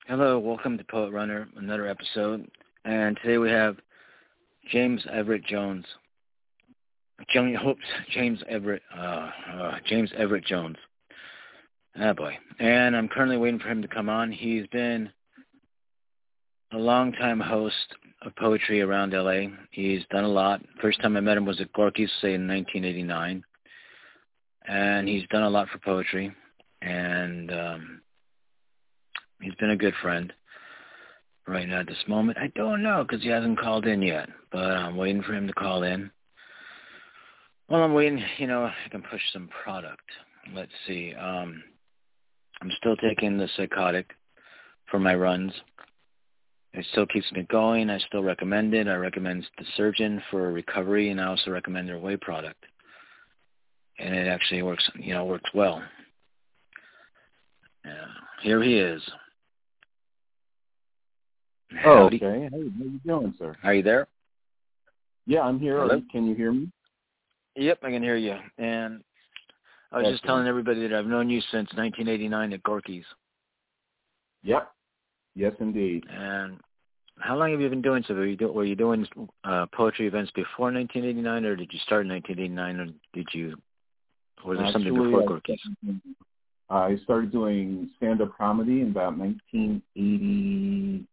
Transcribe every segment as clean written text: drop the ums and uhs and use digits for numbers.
Hello, welcome to Poet Runner, another episode. And today we have James Everett Jones. James Everett Jones. Ah, boy. And I'm currently waiting for him to come on. He's been a long-time host of poetry around LA. He's done a lot. First time I met him was at Gorky's, say, in 1989. And he's done a lot for poetry. And he's been a good friend. Right now at this moment, I don't know because he hasn't called in yet, but I'm waiting for him to call in. While I'm waiting, I can push some product. Let's see. I'm still taking the Psychotic for my runs. It still keeps me going. I still recommend it. I recommend the Surgeon for recovery, and I also recommend their whey product. And it actually works, works well. Here he is. Oh, okay. Hey, how you doing, sir? Are you there? Yeah, I'm here. Hello? Can you hear me? Yep, I can hear you. And I was just telling everybody that I've known you since 1989 at Gorky's. Yep. Yes, indeed. And how long have you been doing so? Were you doing poetry events before 1989, or did you start in 1989, or was there something before Gorky's? I started doing stand-up comedy in about 1982,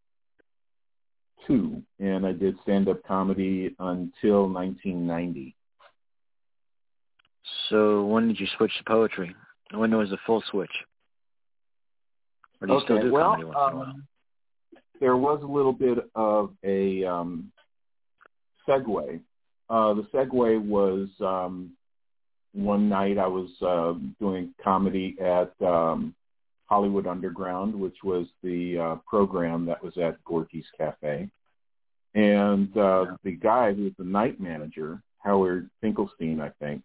and I did stand-up comedy until 1990. So when did you switch to poetry? When was the full switch? Or do you still do comedy once in a while? There was a little bit of a segue. The segue was one night I was doing comedy at Hollywood Underground, which was the program that was at Gorky's Cafe. And the guy who was the night manager, Howard Finkelstein, I think,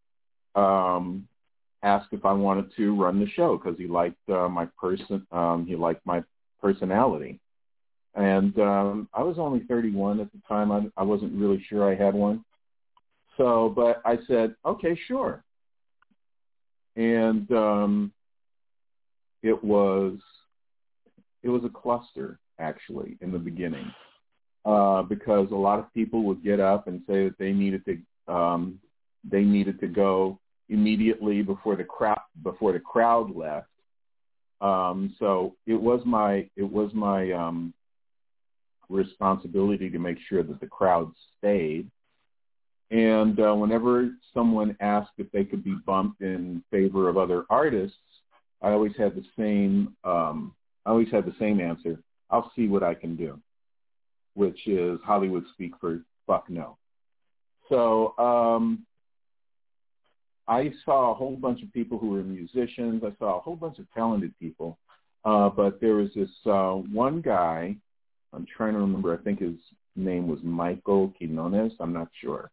asked if I wanted to run the show because he liked my personality. And I was only 31 at the time. I wasn't really sure I had one. So, but I said, okay, sure. And it was a cluster, actually, in the beginning, because a lot of people would get up and say that they needed to go immediately before the crowd left. So it was my responsibility to make sure that the crowd stayed. And whenever someone asked if they could be bumped in favor of other artists, I always had the same answer. I'll see what I can do, which is Hollywood speak for fuck no. So I saw a whole bunch of people who were musicians. I saw a whole bunch of talented people. But there was this one guy, I'm trying to remember, I think his name was Michael Quinones, I'm not sure,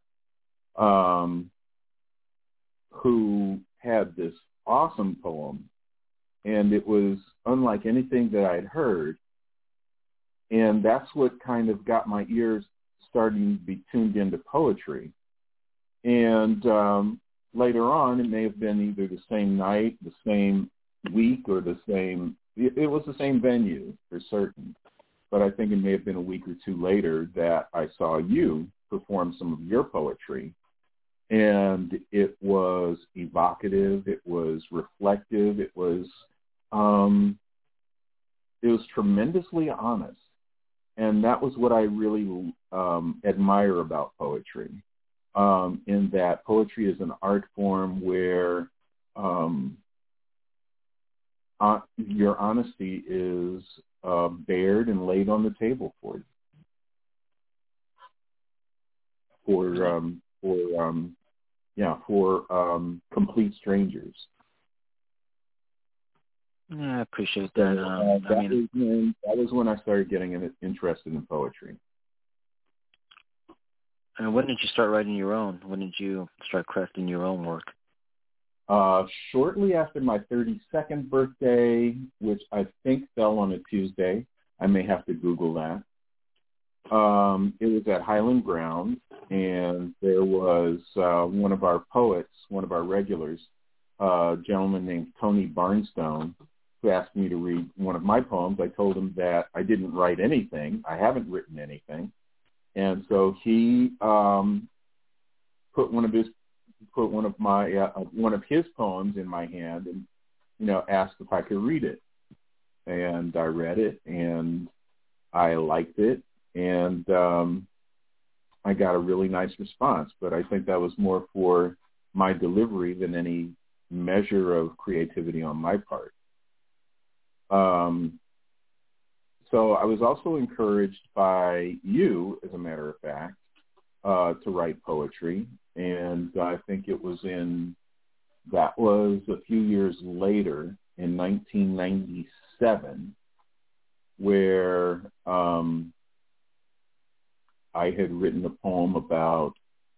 who had this awesome poem. And it was unlike anything that I'd heard. And that's what kind of got my ears starting to be tuned into poetry. And later on, it may have been either the same night, the same week, or it was the same venue for certain. But I think it may have been a week or two later that I saw you perform some of your poetry. And it was evocative, it was reflective, it was tremendously honest. And that was what I really admire about poetry, in that poetry is an art form where your honesty is bared and laid on the table for you, for complete strangers. Yeah, I appreciate that. That was when I started getting interested in poetry. And when did you start writing your own? When did you start crafting your own work? Shortly after my 32nd birthday, which I think fell on a Tuesday. I may have to Google that. It was at Highland Grounds, and there was one of our poets, one of our regulars, a gentleman named Tony Barnstone, who asked me to read one of my poems. I told him that I didn't write anything. I haven't written anything. And so he put one of his poems in my hand and, asked if I could read it. And I read it, and I liked it, and I got a really nice response. But I think that was more for my delivery than any measure of creativity on my part. So I was also encouraged by you, as a matter of fact, to write poetry. And I think that was a few years later, in 1997, where I had written a poem about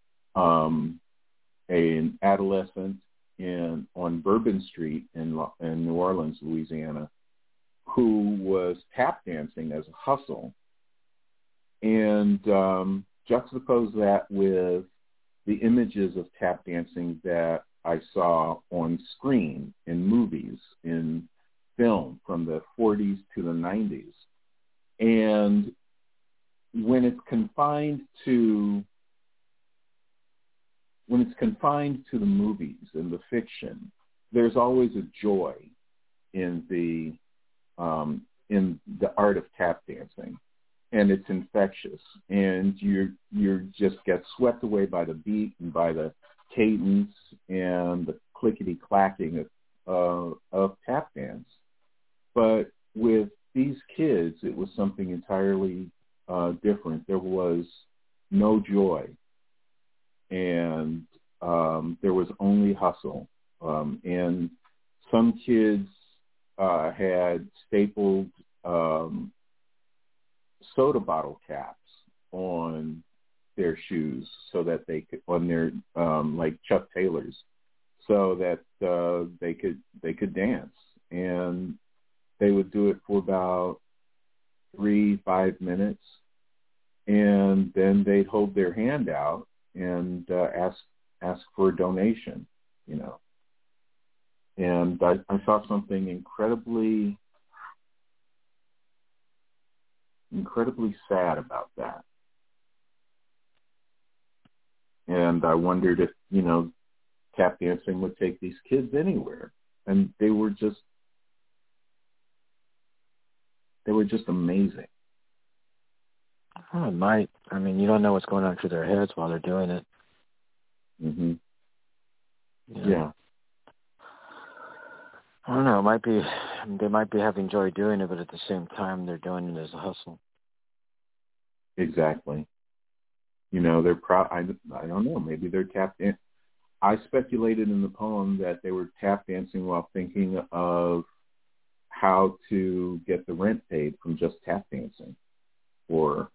an adolescent on Bourbon Street in New Orleans, Louisiana, who was tap dancing as a hustle, and juxtapose that with the images of tap dancing that I saw on screen in movies, in film from the 40s to the 90s. And when it's confined to the movies and the fiction, there's always a joy in the art of tap dancing, and it's infectious, and you just get swept away by the beat and by the cadence and the clickety clacking of tap dance. But with these kids, it was something entirely different. There was no joy, and there was only hustle. And some kids had stapled soda bottle caps on their shoes so that they could, on their like Chuck Taylors, so that they could dance. And they would do it for about 3-5 minutes, and then they'd hold their hand out and ask for a donation, And I saw something incredibly sad about that. And I wondered if, tap dancing would take these kids anywhere. And they were just amazing. Oh, it might. I mean, you don't know what's going on through their heads while they're doing it. Mhm. Yeah. I don't know. They might be having joy doing it, but at the same time, they're doing it as a hustle. Exactly. They're proud. I don't know. Maybe they're tap dancing. I speculated in the poem that they were tap dancing while thinking of how to get the rent paid from just tap dancing, or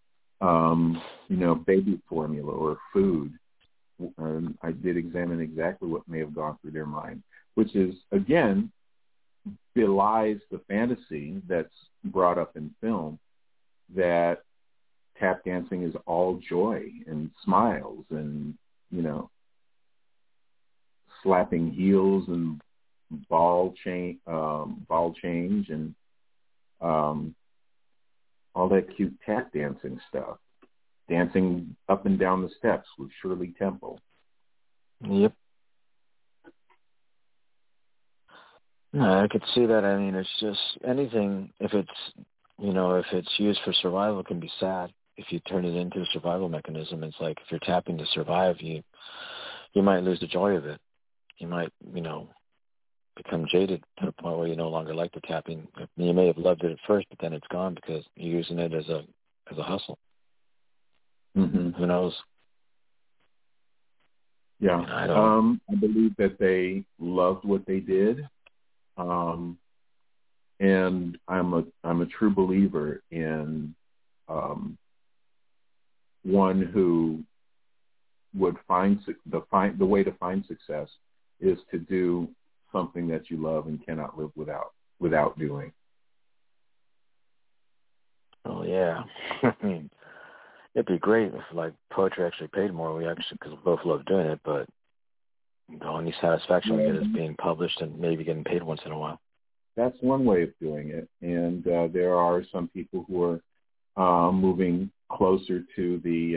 baby formula or food. I did examine exactly what may have gone through their mind, which is, again, belies the fantasy that's brought up in film that tap dancing is all joy and smiles and, slapping heels and ball change and all that cute tap dancing stuff. Dancing up and down the steps with Shirley Temple. Yep. No, I could see that. I mean, it's just anything, if it's used for survival, it can be sad. If you turn it into a survival mechanism, it's like if you're tapping to survive, you might lose the joy of it. You might, become jaded to the point where you no longer like the tapping. You may have loved it at first, but then it's gone because you're using it as a hustle. Mm-hmm. Who knows? Yeah. I believe that they loved what they did. And I'm a true believer in one who would find the way to find success is to do something that you love and cannot live without doing. Oh yeah. It'd be great if poetry actually paid more. Because we both love doing it, but the only satisfaction we get is being published and maybe getting paid once in a while. that's one way of doing it. And there are some people who are moving closer to the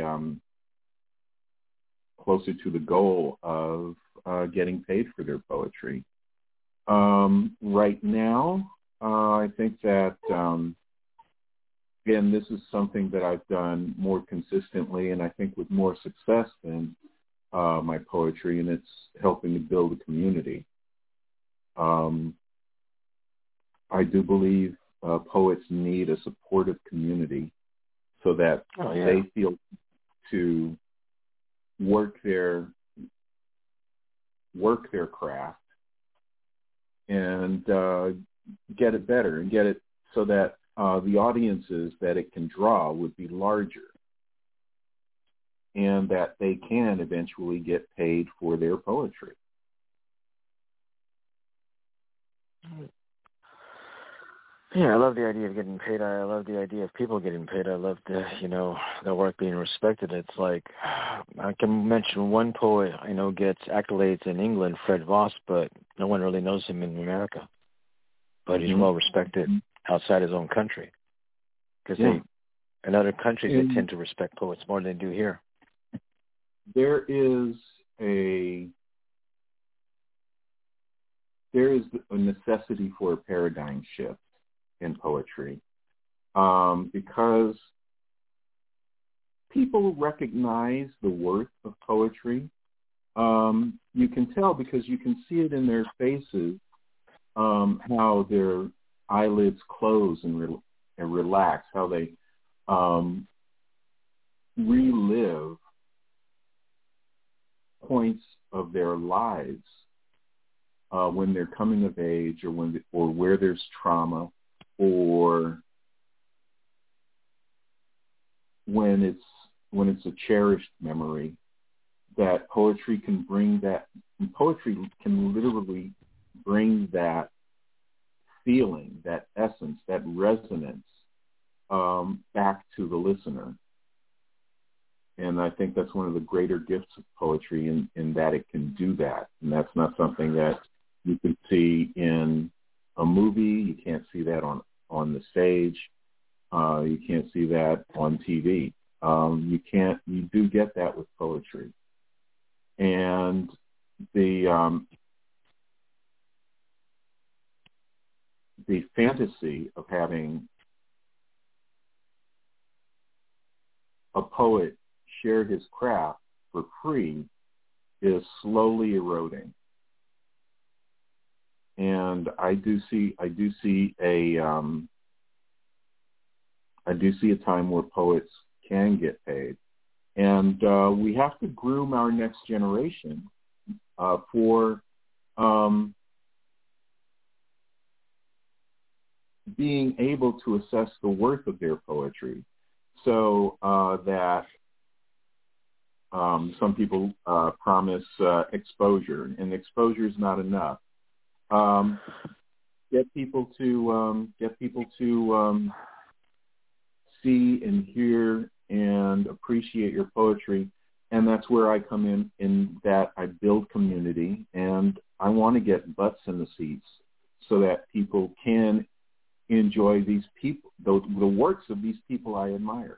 goal of getting paid for their poetry. Right now, I think that, again, this is something that I've done more consistently and I think with more success than my poetry, and it's helping to build a community. I do believe poets need a supportive community so that they feel to work their craft and get it better and get it so that the audiences that it can draw would be larger and that they can eventually get paid for their poetry. Yeah, I love the idea of getting paid. I love the idea of people getting paid. I love the, their work being respected. It's like, I can mention one poet I know gets accolades in England, Fred Voss, but no one really knows him in America. But he's well respected outside his own country. Because in other countries, they tend to respect poets more than they do here. There is a necessity for a paradigm shift in poetry because people recognize the worth of poetry. You can tell because you can see it in their faces, how their eyelids close and relax, how they relive points of their lives when they're coming of age, or where there's trauma, or when it's a cherished memory. That poetry can bring that. Poetry can literally bring that feeling, that essence, that resonance back to the listener. And I think that's one of the greater gifts of poetry in that it can do that. And that's not something that you can see in a movie. You can't see that on the stage. You can't see that on TV. You do get that with poetry. And the fantasy of having a poet share his craft for free is slowly eroding. And I do see a time where poets can get paid. And we have to groom our next generation for being able to assess the worth of their poetry, so that some people promise exposure, and exposure is not enough. Get people to see and hear and appreciate your poetry, and that's where I come in that I build community, and I want to get butts in the seats so that people can enjoy these people, the works of these people I admire.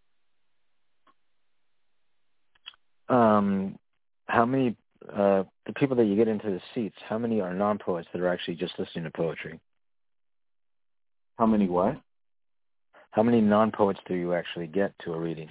How many, the people that you get into the seats, how many are non-poets that are actually just listening to poetry? How many what? How many non-poets do you actually get to a reading?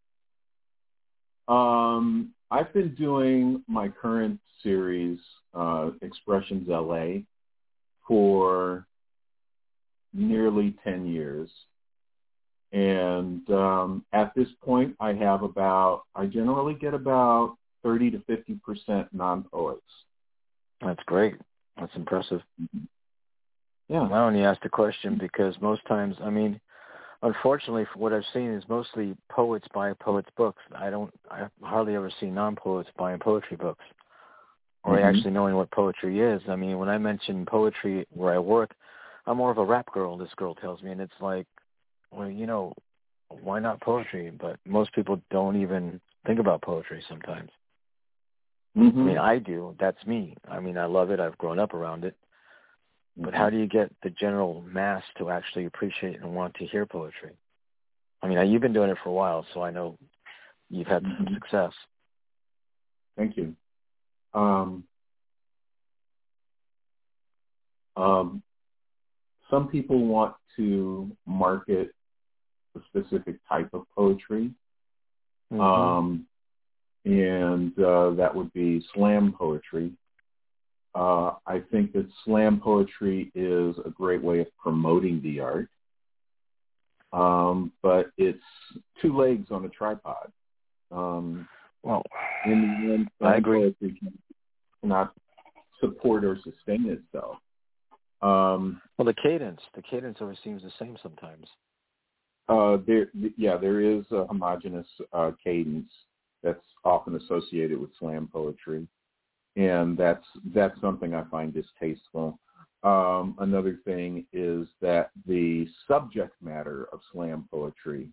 I've been doing my current series, Expressions LA, for nearly 10 years. And at this point, I generally get about 30 to 50% non-poets. That's great. That's impressive. Mm-hmm. Yeah. I only asked the question because most times, unfortunately, what I've seen is mostly poets buy poets' books. I hardly ever see non-poets buying poetry books or actually knowing what poetry is. When I mention poetry where I work, I'm more of a rap girl, this girl tells me, and it's like, well, why not poetry? But most people don't even think about poetry sometimes. I do. That's me. I love it. I've grown up around it. But how do you get the general mass to actually appreciate and want to hear poetry? I mean, you've been doing it for a while, so I know you've had some success. Thank you. Some people want to market a specific type of poetry, and that would be slam poetry. I think that slam poetry is a great way of promoting the art, but it's two legs on a tripod. Well, in the end, I agree. Poetry cannot support or sustain itself. Well, the cadence always seems the same sometimes. There is a homogeneous cadence that's often associated with slam poetry, and that's something I find distasteful. Another thing is that the subject matter of slam poetry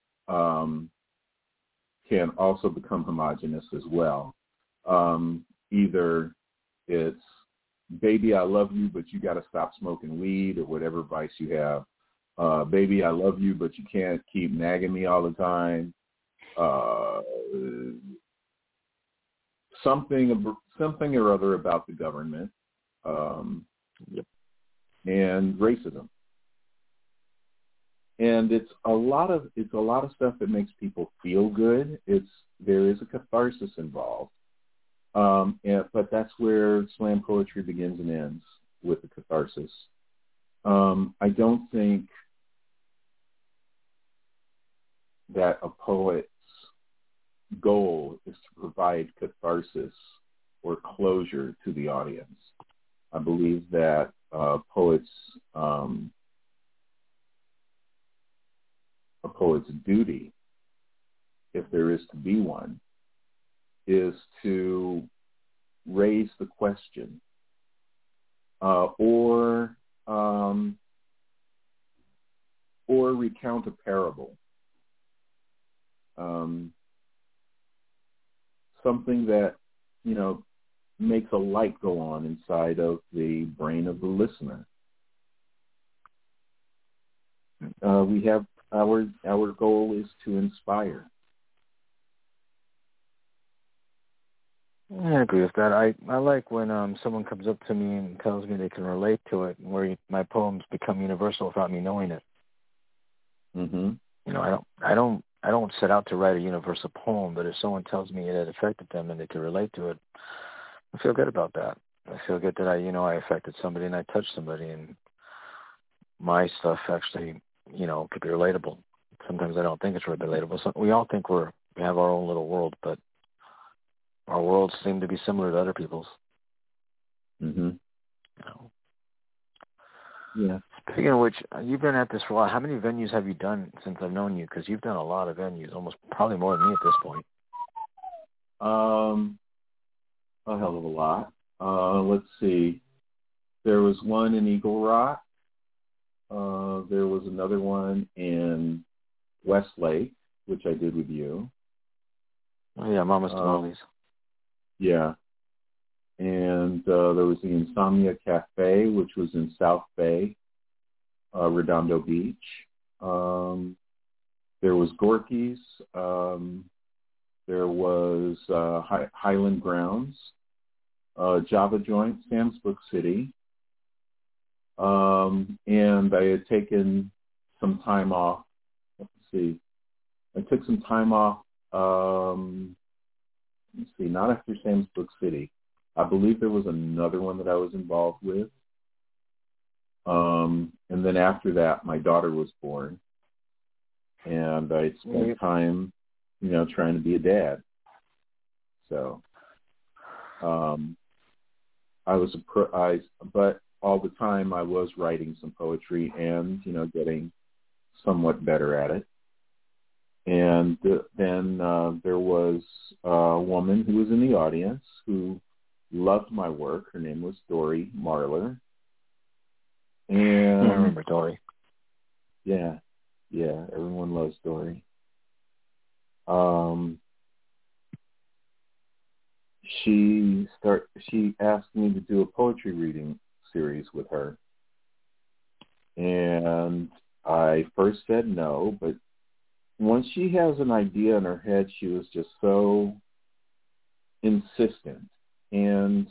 can also become homogeneous as well. Either it's "Baby, I love you, but you got to stop smoking weed," or whatever vice you have. "Baby, I love you, but you can't keep nagging me all the time." Something or other about the government, and racism. And it's a lot of stuff that makes people feel good. There is a catharsis involved. But that's where slam poetry begins and ends, with the catharsis. I don't think that a poet's goal is to provide catharsis or closure to the audience. I believe that a poet's duty, if there is to be one, is to raise the question, or recount a parable, something that makes a light go on inside of the brain of the listener. We have our goal is to inspire. I agree with that. I like when someone comes up to me and tells me they can relate to it, where my poems become universal without me knowing it. Mm-hmm. I don't set out to write a universal poem, but if someone tells me it affected them and they can relate to it, I feel good about that. I feel good that I affected somebody and I touched somebody, and my stuff actually, could be relatable. Sometimes I don't think it's really relatable. So we all think we have our own little world, but our worlds seem to be similar to other people's. Mm-hmm. Yeah. Speaking of which, you've been at this for a while. How many venues have you done since I've known you? Because you've done a lot of venues, probably more than me at this point. A hell of a lot. Let's see. There was one in Eagle Rock. There was another one in Westlake, which I did with you. Oh, yeah, Mama's Tamales. Yeah. And there was the Insomnia Cafe, which was in South Bay, Redondo Beach. There was Gorky's. There was Highland Grounds, Java Joint, Sam's Book City. And I had taken some time off. Let's see. I took some time off, not after Sam's Book City. I believe there was another one that I was involved with. And then after that, my daughter was born. And I spent time, trying to be a dad. So I was but all the time I was writing some poetry and, getting somewhat better at it. And then there was a woman who was in the audience who loved my work. Her name was Dory Marler. And I remember Dory. Yeah, everyone loves Dory. She asked me to do a poetry reading series with her. And I first said no, but once she has an idea in her head, she was just so insistent and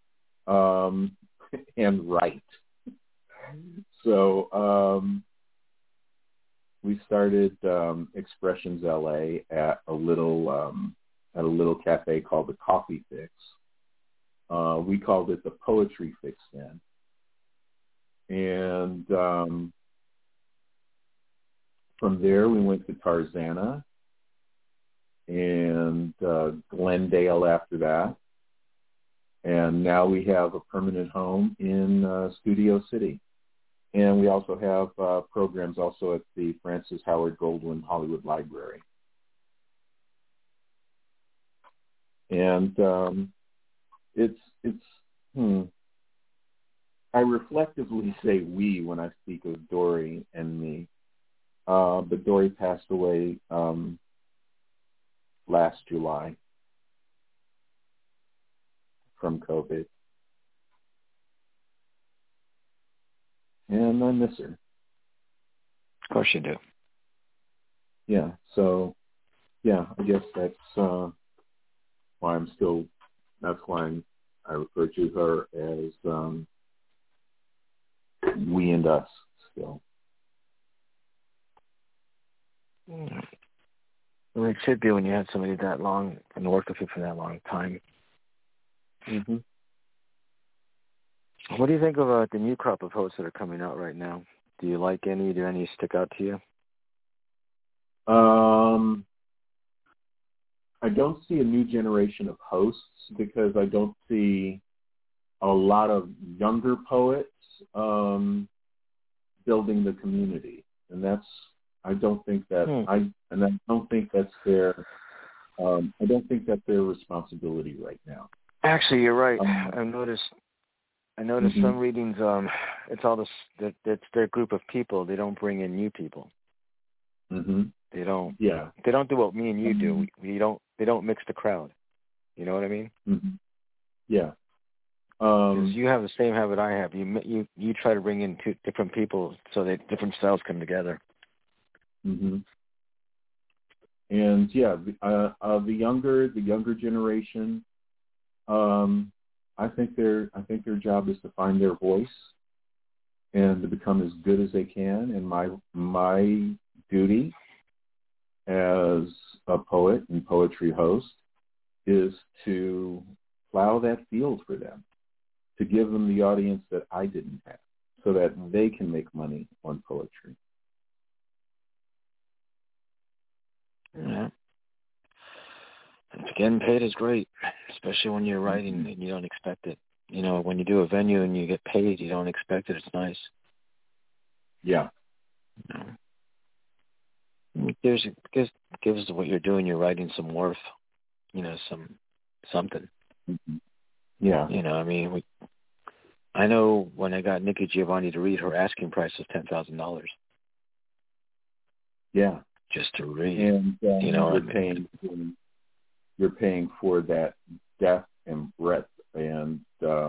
and right. So we started Expressions LA at a little cafe called the Coffee Fix. We called it the Poetry Fix then. And from there, we went to Tarzana and Glendale after that. And now we have a permanent home in Studio City. And we also have programs also at the Francis Howard Goldwyn Hollywood Library. And I reflectively say we when I speak of Dory and me. But Dory passed away last July from COVID. And I miss her. Of course you do. Yeah, so, yeah, I guess that's why I refer to her as we and us still. Yeah. Well, it should be when you have somebody that long and worked with you for that long time. Mm-hmm. What do you think of the new crop of poets that are coming out right now? Do you like any? Do any stick out to you? I don't see a new generation of hosts because I don't see a lot of younger poets building the community, and I don't think that's their responsibility right now. Actually, you're right. I noticed mm-hmm. some readings. It's all it's their group of people. They don't bring in new people. Mm-hmm. They don't. Yeah. They don't do what me and you do. They don't mix the crowd. You know what I mean? Mm-hmm. Yeah. Because you have the same habit I have. You try to bring in two different people so that different styles come together. Mm-hmm. And yeah, the younger generation, I think their job is to find their voice and to become as good as they can. And my duty as a poet and poetry host is to plow that field for them, to give them the audience that I didn't have, so that they can make money on poetry. Yeah. And getting paid is great, especially when you're writing and you don't expect it. You know, when you do a venue and you get paid, you don't expect it. It's nice. Yeah. You know, gives what you're doing, you're writing some worth. You know, something. Mm-hmm. Yeah. You know, I mean, I know when I got Nikki Giovanni to read, her asking price was $10,000. Yeah. Just to read. And you know, you're paying for that depth and breadth and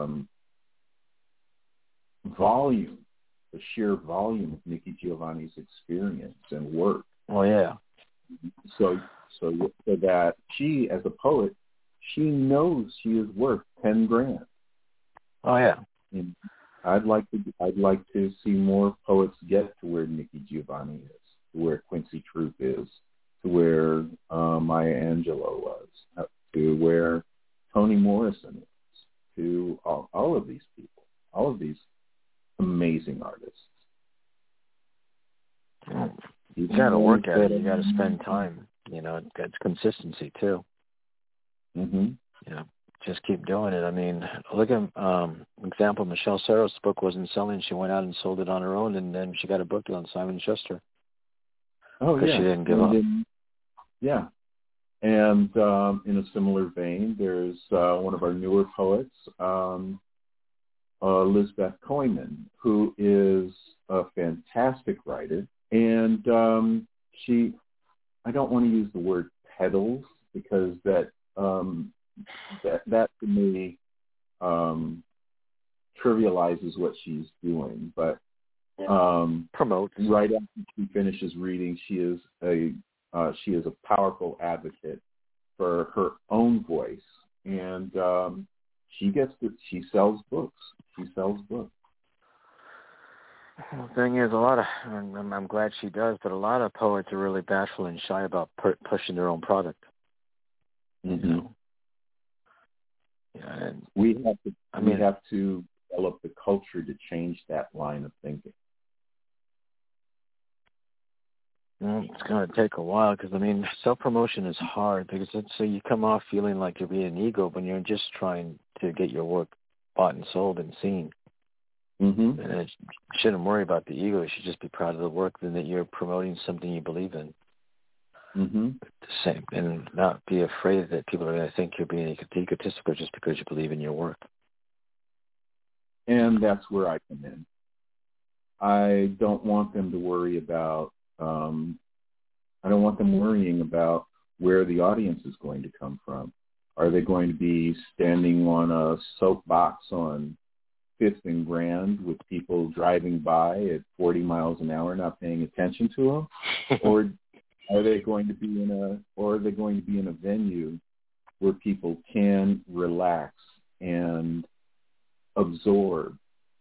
volume, the sheer volume of Nikki Giovanni's experience and work. Oh yeah. So that she, as a poet, she knows she is worth $10,000. Oh yeah. And I'd like to see more poets get to where Nikki Giovanni is, to where Quincy Troop is, to where Maya Angelou was, to where Toni Morrison is, to all of these people, all of these amazing artists. You got to work at it. You got to spend time. You know, it's consistency too. Mm-hmm. You know, just keep doing it. I mean, look at example. Michelle Serros' book wasn't selling. She went out and sold it on her own, and then she got a book deal on Simon & Schuster. Oh yeah, because she didn't give up. Yeah, and in a similar vein, there's one of our newer poets, Lisbeth Coyman, who is a fantastic writer, and I don't want to use the word peddles because that to me trivializes what she's doing, but Promotes. Right after she finishes reading, she is a powerful advocate for her own voice, and she sells books. She sells books. Well, the thing is, I'm glad she does, but a lot of poets are really bashful and shy about pushing their own product. Mm-hmm. You know? Yeah, and we have to develop the culture to change that line of thinking. It's going to take a while because, self-promotion is hard because so you come off feeling like you're being an ego when you're just trying to get your work bought and sold and seen. Mm-hmm. And you shouldn't worry about the ego. You should just be proud of the work and that you're promoting something you believe in. Mm-hmm. The same, and not be afraid that people are going to think you're being egotistical just because you believe in your work. And that's where I come in. I don't want them to worry about. I don't want them worrying about where the audience is going to come from. Are they going to be standing on a soapbox on 5th and Grand with people driving by at 40 miles an hour not paying attention to them, or are they going to be in a venue where people can relax and absorb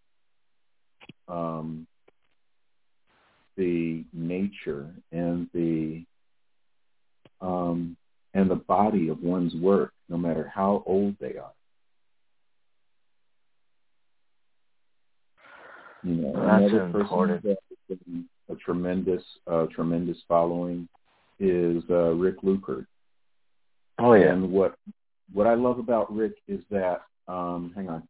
the nature and the body of one's work, no matter how old they are. You know, that's another important. person that has a tremendous following is Rick Lukert. Oh yeah. And what I love about Rick is that hang on.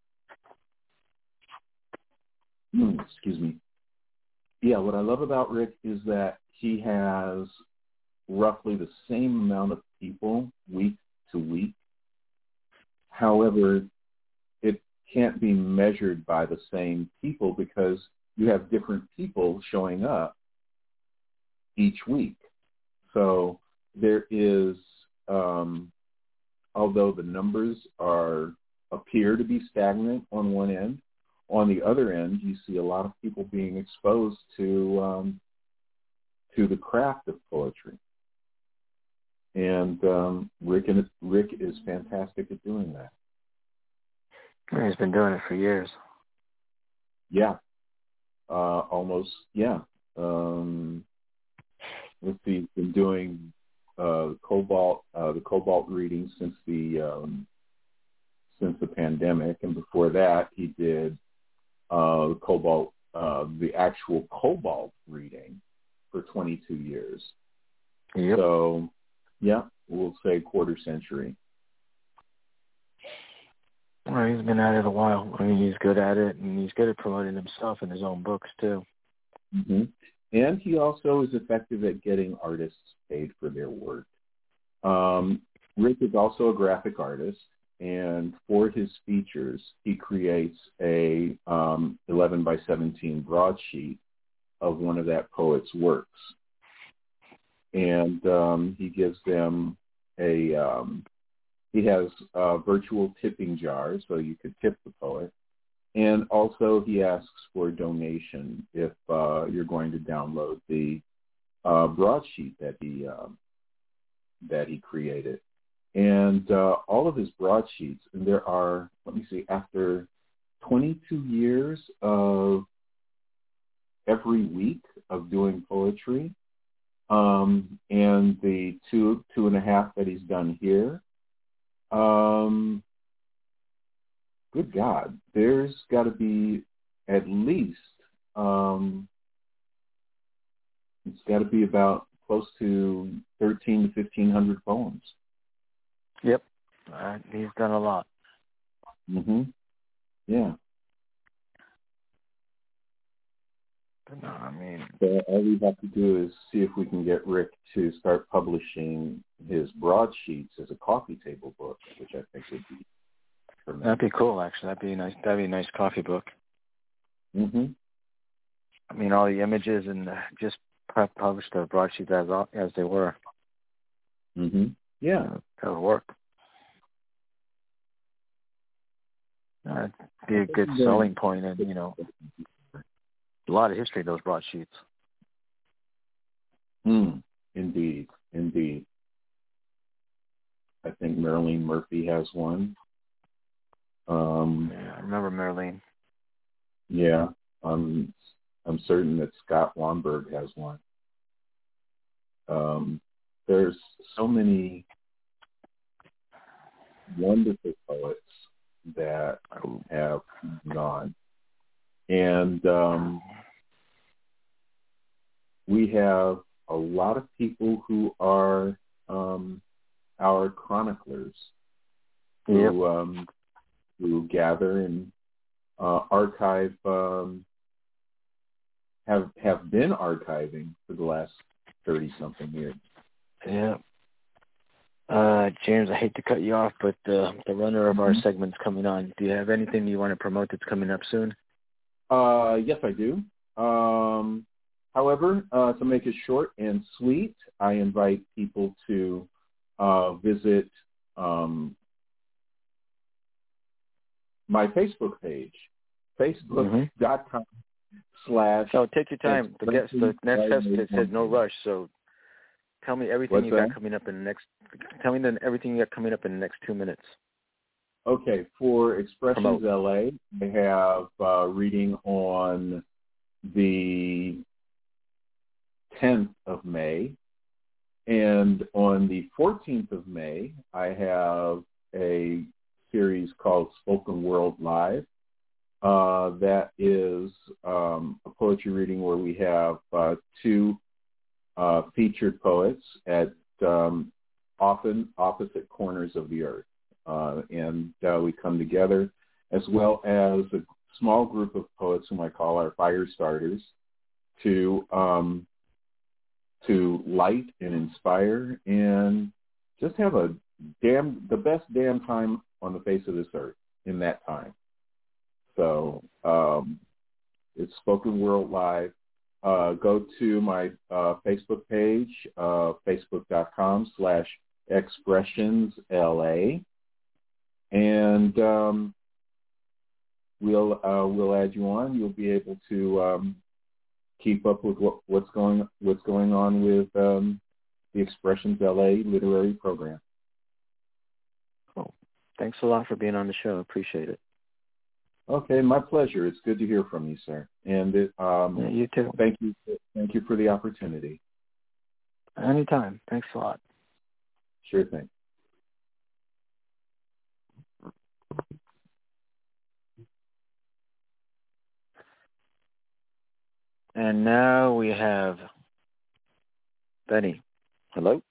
Excuse me. Yeah, what I love about Rick is that he has roughly the same amount of people week to week. However, it can't be measured by the same people because you have different people showing up each week. So there is, although the numbers appear to be stagnant on one end, on the other end, you see a lot of people being exposed to the craft of poetry. And Rick is fantastic at doing that. He's been doing it for years. Yeah, almost. Yeah. Let's see, he's been doing the Cobalt reading since the pandemic, and before that, he did the actual Cobalt reading for 22 years. Yep. So, yeah, we'll say quarter century. Well, he's been at it a while. He's good at it, and he's good at promoting himself in his own books, too. Mm-hmm. And he also is effective at getting artists paid for their work. Rick is also a graphic artist, and for his features, he creates a 11 by 17 broadsheet of one of that poet's works. And he gives them he has virtual tipping jars, so you could tip the poet. And also he asks for a donation if you're going to download the broadsheet that he created. And all of his broadsheets, and there are, after 22 years of every week of doing poetry, and the two and a half that he's done here, good God, there's got to be at least, it's got to be about close to 1,300 to 1,500 poems. Yep. He's done a lot. Mm-hmm. Yeah. No, So all we have to do is see if we can get Rick to start publishing his broadsheets as a coffee table book, which I think would be tremendous. that'd be cool, actually. That'd be nice. That'd be a nice coffee book. Mm-hmm. All the images and just publish the broadsheets as they were. Mm-hmm. Yeah. That would work. That'd be a good selling point, and a lot of history, those broadsheets. Indeed. I think Marilyn Murphy has one. Yeah, I remember Marilyn. Yeah, I'm certain that Scott Lomberg has one. There's so many wonderful poets that have gone. And we have a lot of people who are our chroniclers who gather and archive, have been archiving for the last 30-something years. Yeah. James, I hate to cut you off, but the runner of our segment's coming on. Do you have anything you want to promote that's coming up soon? Yes, I do. However, to make it short and sweet, I invite people to visit my Facebook page, facebook.com/ Oh, take your time. The next test says no rush, so tell me everything you got coming up in the next. Tell me everything you got coming up in the next 2 minutes. Okay, for Expressions LA, I have reading on the 10th of May, and on the 14th of May, I have a series called Spoken World Live. That is a poetry reading where we have two featured poets at often opposite corners of the earth. And we come together, as well as a small group of poets whom I call our fire starters, to light and inspire and just have the best damn time on the face of this earth in that time. So it's Spoken World Live. Go to my Facebook page, facebook.com/expressionsla, and we'll add you on. You'll be able to keep up with what's going on with the Expressions LA literary program. Cool. Thanks a lot for being on the show. Appreciate it. Okay, my pleasure. It's good to hear from you, sir. And you too. Thank you for the opportunity. Anytime. Thanks a lot. Sure thing. And now we have Benny. Hello?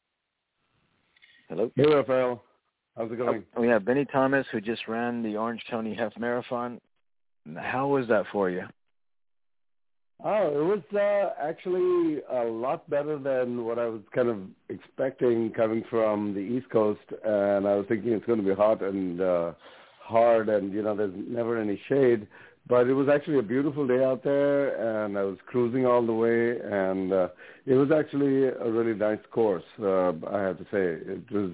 Hey, Raphael. How's it going? We have Benny Thomas, who just ran the Orange County Half Marathon. How was that for you? Oh, it was actually a lot better than what I was kind of expecting coming from the East Coast. And I was thinking it's going to be hot and hard and, there's never any shade. But it was actually a beautiful day out there, and I was cruising all the way, and it was actually a really nice course, I have to say. It was,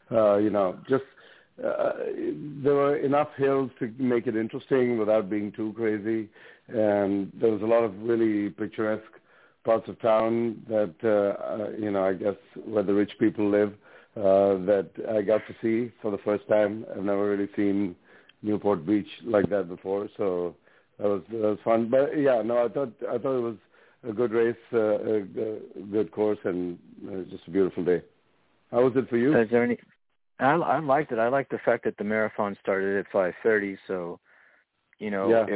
there were enough hills to make it interesting without being too crazy, and there was a lot of really picturesque parts of town that, I guess where the rich people live, that I got to see for the first time. I've never really seen Newport Beach like that before, so that was fun. But yeah, no, I thought it was a good race, a good course, and just a beautiful day. How was it for you? Is there any? I liked it. I liked the fact that the marathon started at 5:30, so it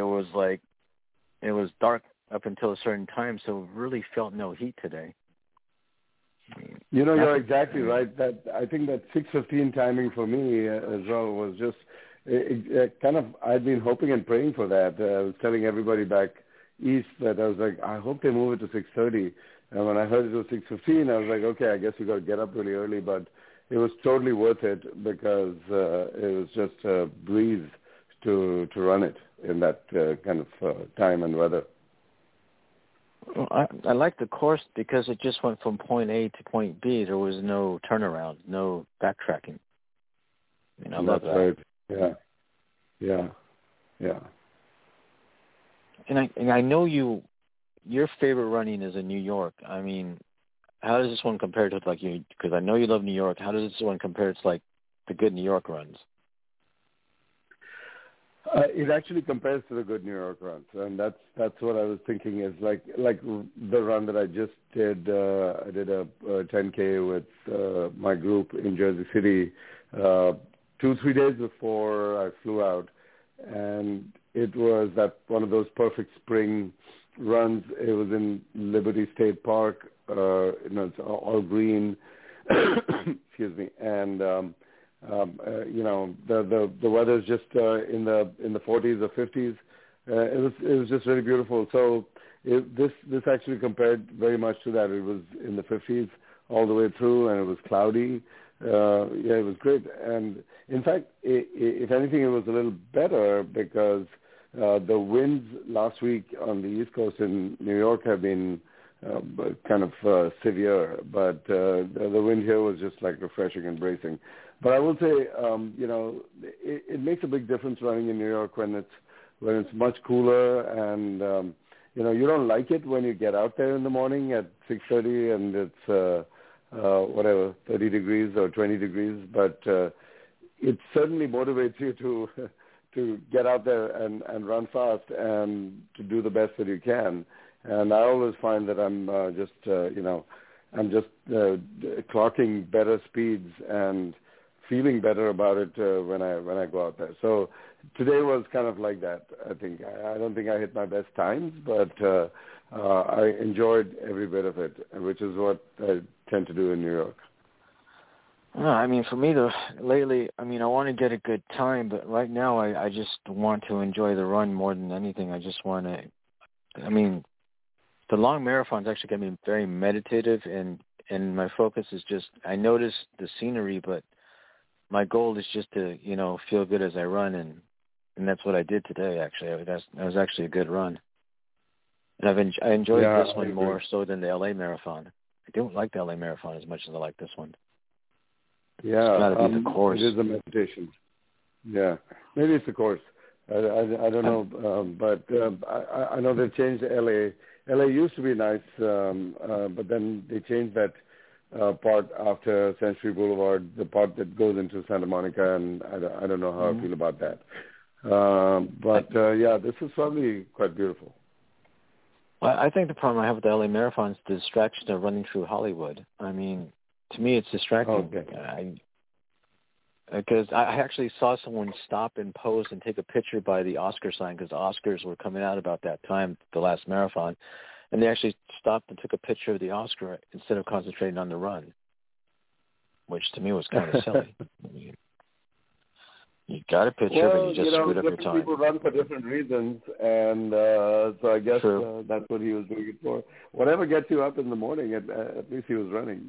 was dark up until a certain time, so really felt no heat today. You're exactly right. I think that 6:15 timing for me as well was just. It kind of, I'd been hoping and praying for that. I was telling everybody back east that I was like, I hope they move it to 6:30. And when I heard it was 6:15, I was like, okay, I guess we got to get up really early. But it was totally worth it because it was just a breeze to run it in that kind of time and weather. Well, I like the course because it just went from point A to point B. There was no turnaround, no backtracking. I love that. Right. Yeah. And I know your favorite running is in New York. I mean, how does this one compare to like you? Because I know you love New York. How does this one compare to like the good New York runs? It actually compares to the good New York runs, and that's what I was thinking is like the run that I just did. I did a 10K with my group in Jersey City 2-3 days before I flew out, and it was that one of those perfect spring runs. It was in Liberty State Park. It's all green. Excuse me, and the weather's just in the 40s or 50s. It was just really beautiful. So this actually compared very much to that. It was in the 50s all the way through, and it was cloudy. It was great. And in fact, if anything, it was a little better because the winds last week on the East Coast in New York have been kind of severe, but the wind here was just like refreshing and bracing. But I will say, it makes a big difference running in New York when it's much cooler, and you don't like it when you get out there in the morning at 6:30 and it's 30 degrees or 20 degrees, but it certainly motivates you to get out there and run fast and to do the best that you can. And I always find that I'm just clocking better speeds and feeling better about it when I go out there. So today was kind of like that. I think I don't think I hit my best times, but I enjoyed every bit of it, which is what I tend to do in New York. I mean, for me, lately, I mean, I want to get a good time, but right now I just want to enjoy the run more than anything. I just want to, I mean, the long marathons actually get me very meditative, and my focus is just, I notice the scenery, but my goal is just to, feel good as I run, and that's what I did today, actually. That was actually a good run. And I enjoyed this one more so than the LA Marathon. I don't like the LA Marathon as much as I like this one. Yeah, it's got to be the course. It is a meditation. Yeah, maybe it's the course. I don't know, but I know they've changed LA. LA used to be nice, but then they changed that part after Century Boulevard, the part that goes into Santa Monica, and I don't know how I feel about that. This is probably quite beautiful. Well, I think the problem I have with the LA Marathon is the distraction of running through Hollywood. I mean, to me, it's distracting. Okay. Because I actually saw someone stop and pose and take a picture by the Oscar sign because the Oscars were coming out about that time, the last marathon, and they actually stopped and took a picture of the Oscar instead of concentrating on the run, which to me was kind of silly. I mean, you got a picture, but you just screwed up your time. People run for different reasons, and so I guess that's what he was doing it for. Whatever gets you up in the morning, at least he was running,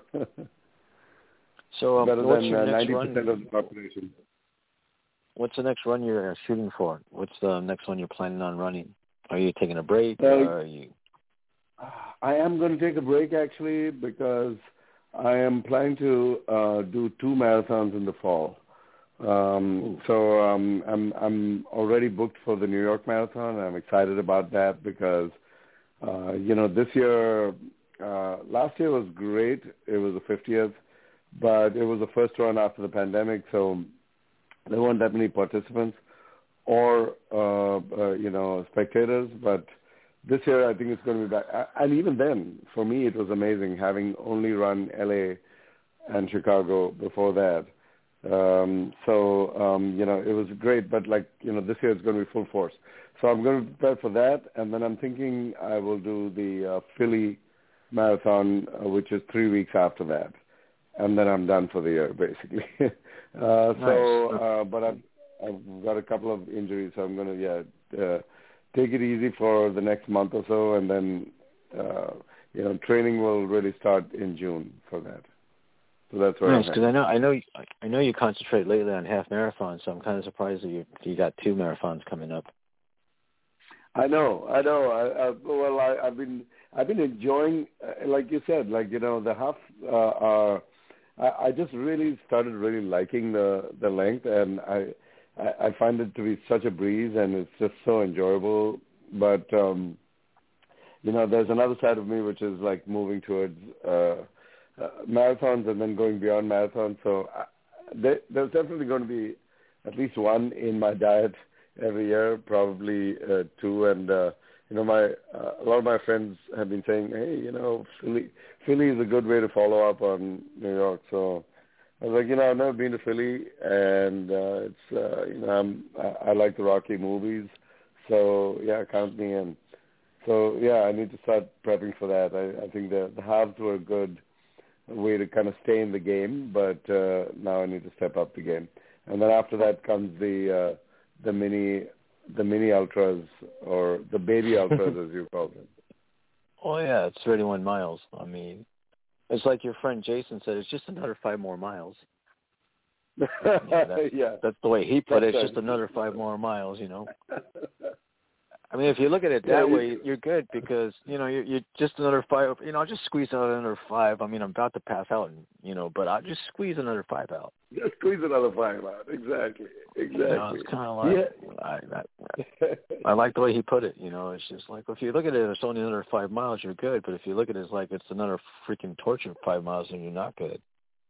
So better what's than your next 90% run? of the population. What's the next run you're shooting for? What's the next one you're planning on running? Are you taking a break, or are you? I am going to take a break, actually, because I am planning to do 2 marathons in the fall. So I'm already booked for the New York Marathon. I'm excited about that because, this year, last year was great. It was the 50th, but it was the first run after the pandemic, so there weren't that many participants or, spectators. But this year, I think it's going to be back. And even then, for me, it was amazing having only run LA and Chicago before that. It was great, but this year it's going to be full force. So I'm going to prepare for that, and then I'm thinking I will do the Philly Marathon, which is 3 weeks after that, and then I'm done for the year, basically. Nice. But I've got a couple of injuries, so I'm going to take it easy for the next month or so, and then training will really start in June for that. So that's where nice, because I know you concentrate lately on half marathons, so I'm kind of surprised that you got 2 marathons coming up. I know. I've been enjoying, like you said, the half. I just really started really liking the length, and I find it to be such a breeze, and it's just so enjoyable. But there's another side of me which is like moving towards marathons and then going beyond marathons. So there's definitely going to be at least one in my diet every year, probably two. And a lot of my friends have been saying, hey, Philly is a good way to follow up on New York. So I was like, I've never been to Philly, and I like the Rocky movies, so yeah, count me in. So yeah, I need to start prepping for that. I think the halves were a good way to kind of stay in the game, but now I need to step up the game. And then after that comes the mini ultras, or the baby ultras as you call them. Oh yeah, it's 31 miles. I mean, it's like your friend Jason said, it's just another 5 more miles. That's the way he put it. It's just another 5 more miles, I mean, if you look at it that way, you're good because, you're just another 5. I'll just squeeze out another 5. I mean, I'm about to pass out, but I'll just squeeze another 5 out. Just squeeze another 5 out. Exactly. It's kind of like, I like the way he put it. It's just like, if you look at it, it's only another 5 miles, you're good. But if you look at it as like it's another freaking torture 5 miles, then you're not good.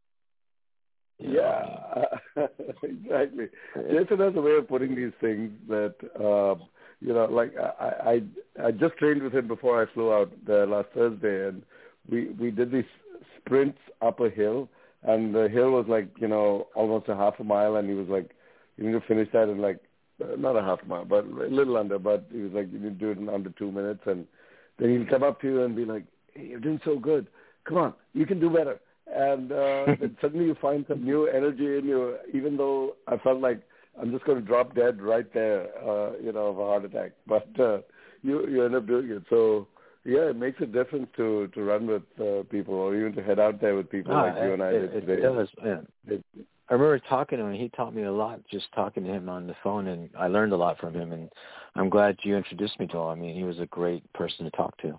Exactly. Jason has a way of putting these things that, like I just trained with him before I flew out last Thursday, and we did these sprints up a hill, and the hill was like, almost a half a mile, and he was like, you need to finish that in like, not a half a mile, but a little under, but he was like, you need to do it in under 2 minutes, and then he'll come up to you and be like, hey, you're doing so good. Come on, you can do better. And then suddenly you find some new energy in you, even though I felt like I'm just going to drop dead right there, of a heart attack. But you end up doing it. So, yeah, it makes a difference to run with people, or even to head out there with people like you and I did today. It does, man. I remember talking to him, and he taught me a lot just talking to him on the phone, and I learned a lot from him. And I'm glad you introduced me to him. I mean, he was a great person to talk to.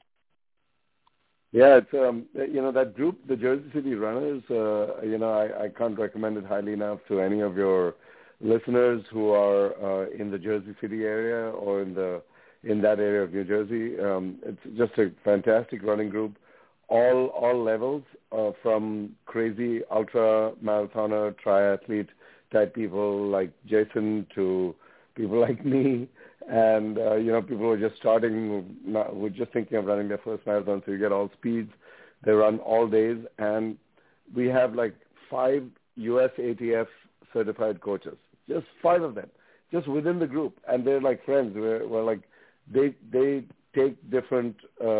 Yeah, it's that group, the Jersey City Runners. I can't recommend it highly enough to any of your listeners who are in the Jersey City area or in that area of New Jersey. It's just a fantastic running group, all levels, from crazy ultra marathoner, triathlete type people like Jason to people like me. And, people who are just starting, we're just thinking of running their first marathon, so you get all speeds. They run all days, and we have like 5 US ATF certified coaches, just 5 of them, just within the group. And they're like friends. We're like, they take different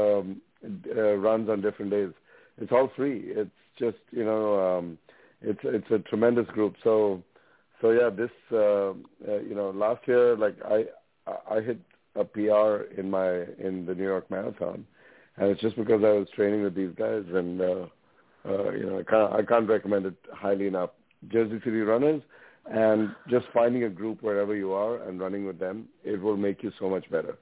runs on different days. It's all free. It's just, it's a tremendous group. So yeah, this, last year, like I hit a PR in the New York Marathon, and it's just because I was training with these guys, and I can't recommend it highly enough. Jersey City Runners, and just finding a group wherever you are and running with them, it will make you so much better.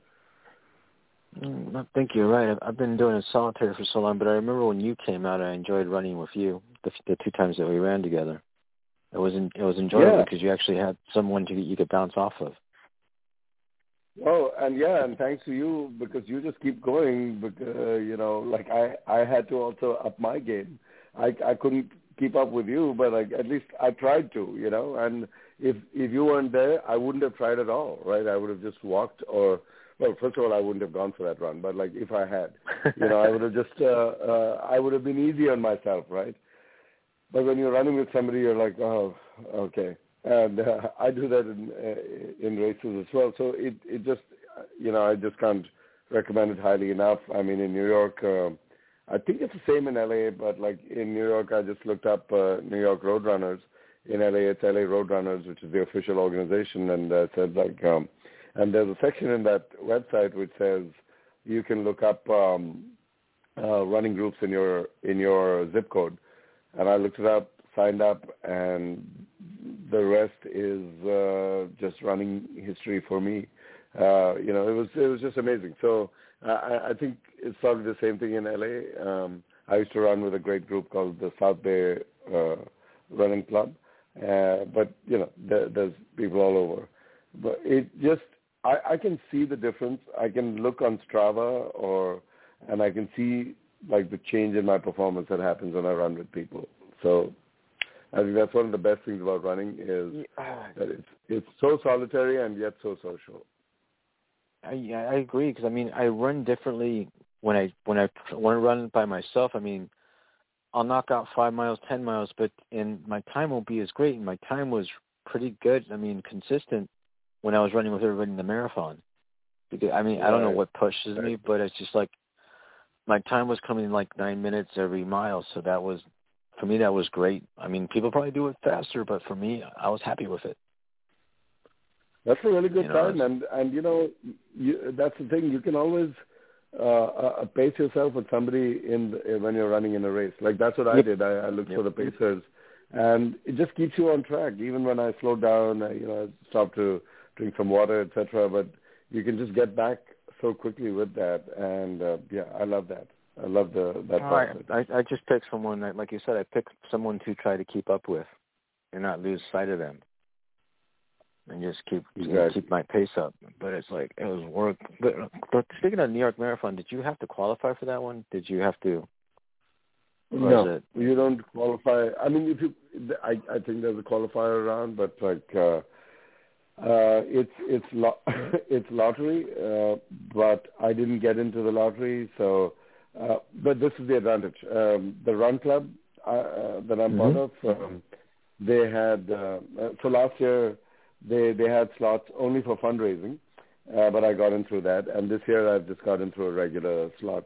I think you're right. I've been doing it solitary for so long, but I remember when you came out, I enjoyed running with you the 2 times that we ran together. It was enjoyable because you actually had someone you could bounce off of. Oh, and thanks to you, because you just keep going. Because I had to also up my game. I couldn't keep up with you, but at least I tried to. And if you weren't there, I wouldn't have tried at all, right? I would have just walked, first of all, I wouldn't have gone for that run. But like if I had, I would have just I would have been easy on myself, right? But when you're running with somebody, you're like, oh, okay. And I do that in races as well. So it just, I just can't recommend it highly enough. I mean, in New York, I think it's the same in LA, but like in New York, I just looked up New York Roadrunners. In LA, it's LA Roadrunners, which is the official organization, and said like, and there's a section in that website which says you can look up running groups in your zip code. And I looked it up, signed up, and the rest is just running history for me. It was just amazing. So I think it's probably the same thing in LA. I used to run with a great group called the South Bay Running Club, but there's people all over. But it just I can see the difference. I can look on Strava and I can see like the change in my performance that happens when I run with people. So I think that's one of the best things about running is that it's so solitary and yet so social. I agree, because I mean I run differently when I run by myself. I mean, I'll knock out 5 miles, 10 miles, but my time won't be as great. And my time was pretty good. I mean, consistent when I was running with everybody in the marathon. Because, I mean, I don't know what pushes me, but it's just like my time was coming in like 9 minutes every mile. So that was, for me, that was great. I mean, people probably do it faster, but for me, I was happy with it. That's a really good time, and that's the thing. You can always pace yourself with somebody when you're running in a race. Like that's what I did. I looked for the pacers, and it just keeps you on track. Even when I slowed down, I stopped to drink some water, etc. But you can just get back so quickly with that, and I love that. I love that process. I just picked someone that, like you said, I picked someone to try to keep up with, and not lose sight of them. And just keep my pace up. But it's like, it was work. But speaking of New York Marathon, did you have to qualify for that one? Did you have to? No, you don't qualify. I mean, I think there's a qualifier around, but like it's lottery. But I didn't get into the lottery, so. But this is the advantage. The Run Club that I'm part of, they had so last year. They had slots only for fundraising, but I got in through that. And this year I've just got into a regular slot.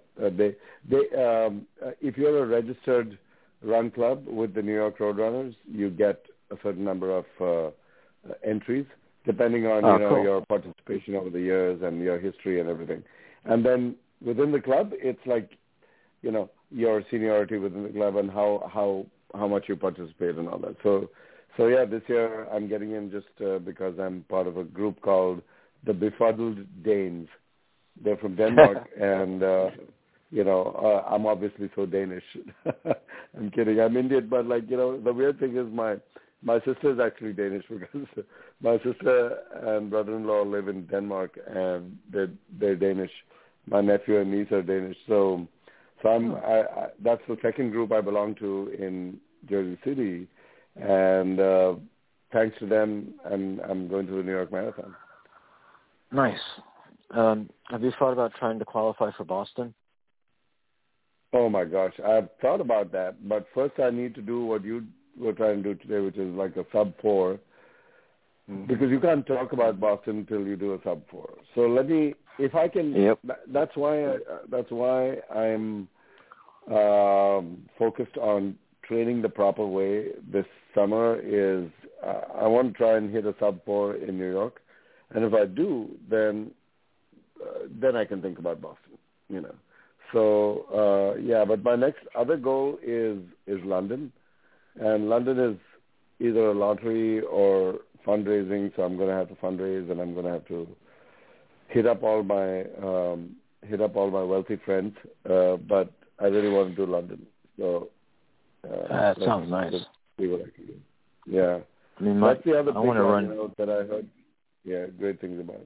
If you're a registered run club with the New York Roadrunners, you get a certain number of entries, depending on your participation over the years and your history and everything. And then within the club, it's like your seniority within the club and how much you participate and all that. So yeah, this year I'm getting in just because I'm part of a group called the Befuddled Danes. They're from Denmark, and I'm obviously so Danish. I'm kidding. I'm Indian, but the weird thing is my sister is actually Danish because my sister and brother-in-law live in Denmark, and they're Danish. My nephew and niece are Danish. So that's the second group I belong to in Jersey City. And thanks to them, I'm going to the New York Marathon. Nice. Have you thought about trying to qualify for Boston? Oh, my gosh. I've thought about that. But first I need to do what you were trying to do today, which is like a sub-4. Because you can't talk about Boston until you do a sub-4. So let me, if I can, that's why I'm focused on training the proper way this summer is I want to try and hit a sub-4 in New York. And if I do, then I can think about Boston, So, but my next other goal is London. And London is either a lottery or fundraising, so I'm going to have to fundraise, and I'm going to have to hit up all my wealthy friends. But I really want to do London. So that sounds nice. See what I can do. Yeah. I mean, that's the other thing that I heard. Yeah, great things about.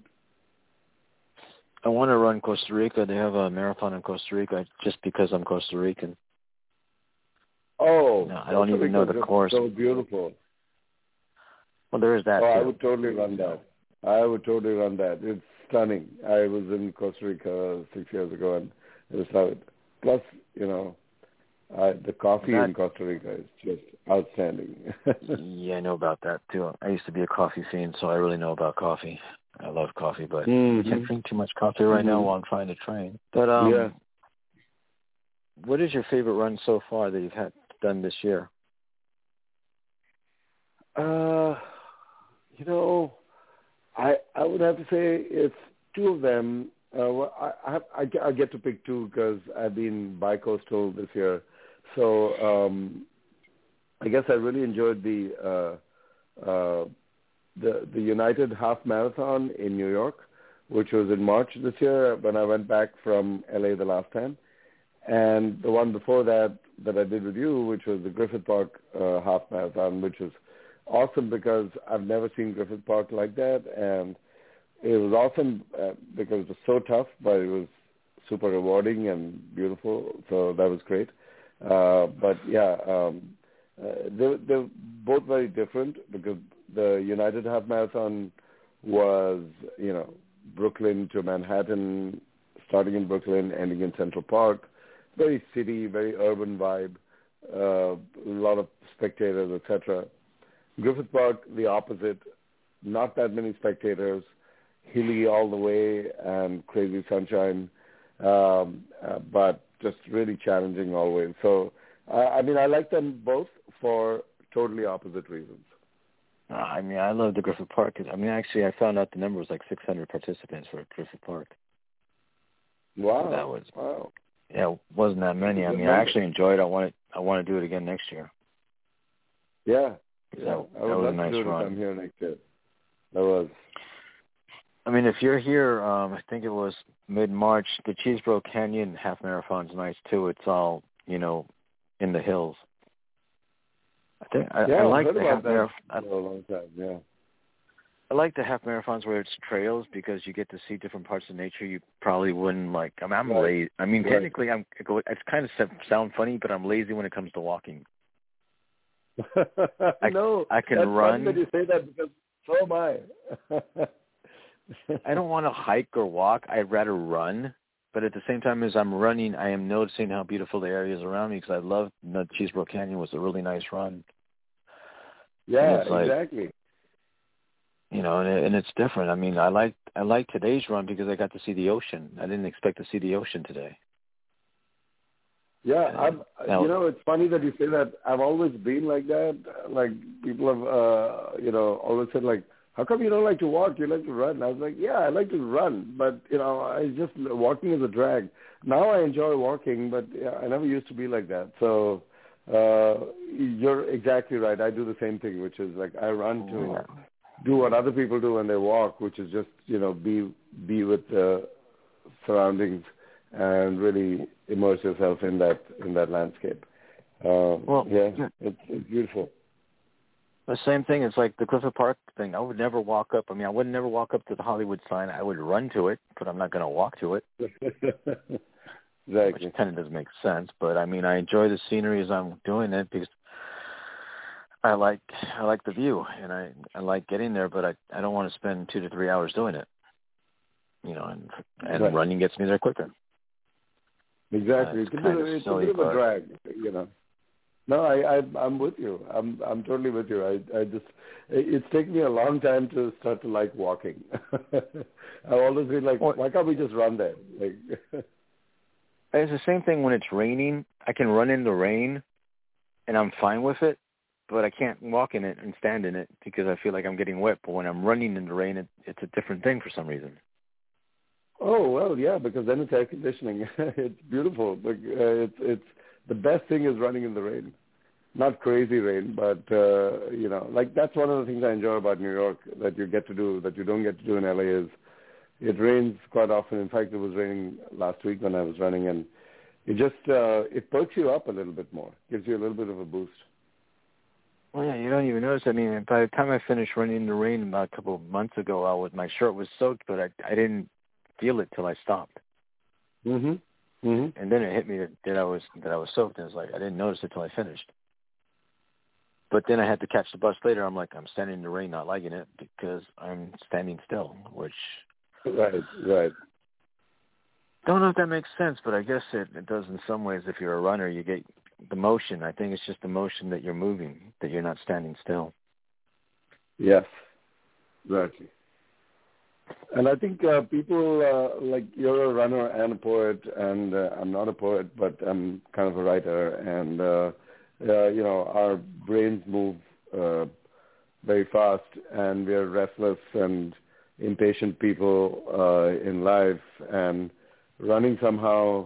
I want to run Costa Rica. They have a marathon in Costa Rica just because I'm Costa Rican. Oh, no, I don't even know the course. So beautiful. Well, there is that. Oh, I would totally run that. It's stunning. I was in Costa Rica 6 years ago, and it was lovely. Plus, the coffee in Costa Rica is just outstanding. Yeah, I know about that too. I used to be a coffee fiend, so I really know about coffee. I love coffee, but I can't drink too much coffee right now while I'm trying to train. But what is your favorite run so far that you've done this year? I would have to say it's two of them. I get to pick two because I've been bi-coastal this year. So I guess I really enjoyed the United Half Marathon in New York, which was in March this year when I went back from LA the last time. And the one before that I did with you, which was the Griffith Park Half Marathon, which was awesome because I've never seen Griffith Park like that. And it was awesome because it was so tough, but it was super rewarding and beautiful. So that was great. But yeah, they're both very different because the United Half Marathon was, Brooklyn to Manhattan, starting in Brooklyn, ending in Central Park. Very city, very urban vibe, a lot of spectators, etc. Griffith Park, the opposite, not that many spectators, hilly all the way and crazy sunshine, but just really challenging always. So, I like them both for totally opposite reasons. I love the Griffith Park. Actually, I found out the number was like 600 participants for Griffith Park. Wow. So that was, wow. Yeah, it wasn't that many. I actually enjoyed it. I want to do it again next year. Yeah. That I would was love a nice to do it run. if I'm here next year. That was. If you're here, I think it was mid-March, the Cheeseboro Canyon Half Marathon's nice too. It's all, in the hills. I like the half marathon. Yeah. I like the half marathons where it's trails because you get to see different parts of nature you probably wouldn't like. I'm lazy. Technically, it's kind of sound funny, but I'm lazy when it comes to walking. No, I can that's run. Funny that you say that because so am I. I don't want to hike or walk. I'd rather run. But at the same time as I'm running, I am noticing how beautiful the area is around me because I love the Cheeseboro Canyon was a really nice run. Yeah, exactly. And it's different. I like today's run because I got to see the ocean. I didn't expect to see the ocean today. Yeah, it's funny that you say that. I've always been like that. Like people have, always said like, how come you don't like to walk? You like to run? I was like, yeah, I like to run, but walking is a drag. Now I enjoy walking, but I never used to be like that. So you're exactly right. I do the same thing, which is like I run to do what other people do when they walk, which is just be with the surroundings and really immerse yourself in that landscape. It's beautiful. The same thing. It's like the Griffith Park thing. I would never walk up. I would never walk up to the Hollywood sign. I would run to it, but I'm not going to walk to it. Exactly. Which kind of doesn't make sense. But I enjoy the scenery as I'm doing it because I like the view and I like getting there. But I don't want to spend 2 to 3 hours doing it. And running gets me there quicker. Exactly. It's a bit of a drag, No, I'm with you. I'm totally with you. It's taken me a long time to start to like walking. I've always been like, why can't we just run there? Like, it's the same thing when it's raining. I can run in the rain, and I'm fine with it, but I can't walk in it and stand in it because I feel like I'm getting wet. But when I'm running in the rain, it's a different thing for some reason. Oh, well, yeah, because then it's air conditioning. It's beautiful. It's the best thing is running in the rain. Not crazy rain, but, that's one of the things I enjoy about New York that you get to do, that you don't get to do in LA is it rains quite often. In fact, it was raining last week when I was running, and it just, it perks you up a little bit more, gives you a little bit of a boost. Well, yeah, you don't even notice. By the time I finished running in the rain about a couple of months ago, my shirt was soaked, but I didn't feel it till I stopped. Mm-hmm. Mm-hmm. And then it hit me that I was soaked, and it's like I didn't notice it till I finished. But then I had to catch the bus later. I'm like, I'm standing in the rain, not liking it because I'm standing still, which right. Don't know if that makes sense, but I guess it does in some ways. If you're a runner, you get the motion. I think it's just the motion that you're moving, that you're not standing still. Yes, exactly. And I think people like you're a runner and a poet, and I'm not a poet, but I'm kind of a writer, and our brains move very fast, and we're restless and impatient people in life, and running somehow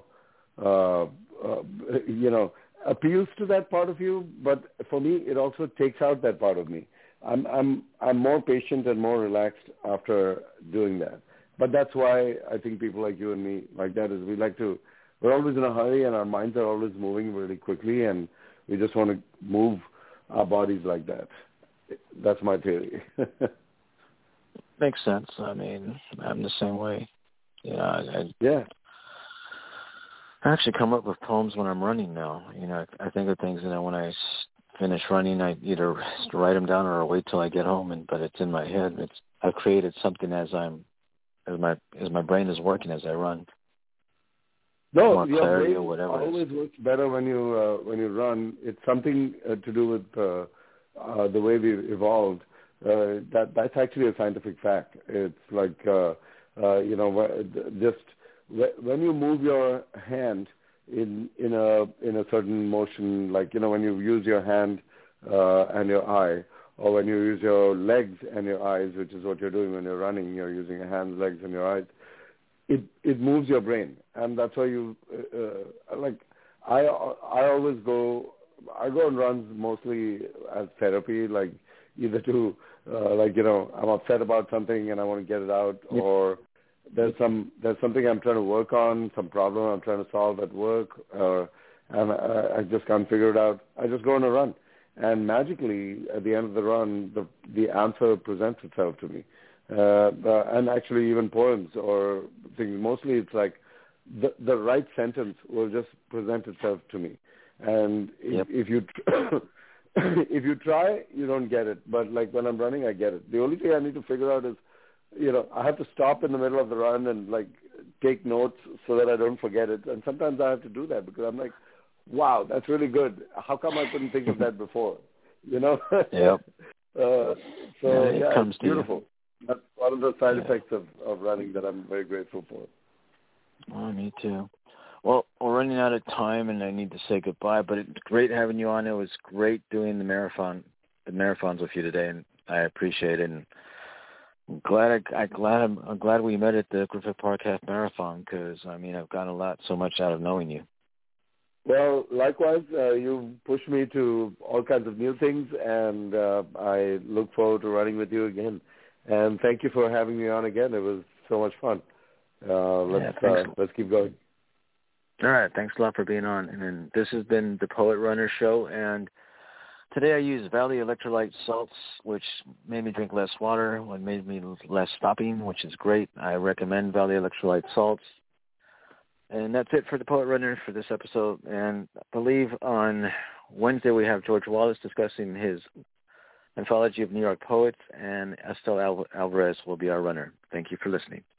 appeals to that part of you, but for me it also takes out that part of me. I'm more patient and more relaxed after doing that. But that's why I think people like you and me like that is we're always in a hurry and our minds are always moving really quickly, and we just want to move our bodies like that. That's my theory. Makes sense. I mean, I'm the same way. Yeah. I actually come up with poems when I'm running now. I think of things, when I finish running, I either write them down or wait till I get home. But it's in my head. I've created something as my brain is working as I run. No, more your clarity brain or whatever. Always works better when you run. It's something to do with the way we evolved. That's actually a scientific fact. It's like just when you move your hand in a certain motion, like when you use your hand and your eye, or when you use your legs and your eyes, which is what you're doing when you're running. You're using your hands, legs, and your eyes. It moves your brain, and that's why you like. I always go on runs mostly as therapy, like either to I'm upset about something and I want to get it out, or there's something I'm trying to work on, some problem I'm trying to solve at work, and I just can't figure it out. I just go on a run, and magically at the end of the run, the answer presents itself to me. And actually even poems or things. Mostly it's like the right sentence will just present itself to me. And if you if you try, you don't get it. But like when I'm running, I get it. The only thing I need to figure out is, I have to stop in the middle of the run and like take notes so that I don't forget it. And sometimes I have to do that because I'm like, wow, that's really good. How come I couldn't think of that before? Yep. So it's beautiful. That's one of the side effects of running that I'm very grateful for. Oh, me too. Well, we're running out of time, and I need to say goodbye. But it's great having you on. It was great doing the marathons with you today, and I appreciate it. And I'm glad we met at the Griffith Park Half Marathon because I've gotten so much out of knowing you. Well, likewise, you pushed me to all kinds of new things, and I look forward to running with you again. And thank you for having me on again. It was so much fun. Let's keep going. All right. Thanks a lot for being on. And this has been the Poet Runner Show. And today I used Valley Electrolyte Salts, which made me drink less water, what made me less stopping, which is great. I recommend Valley Electrolyte Salts. And that's it for the Poet Runner for this episode. And I believe on Wednesday we have George Wallace discussing his Anthology of New York Poets, and Estelle Alvarez will be our runner. Thank you for listening.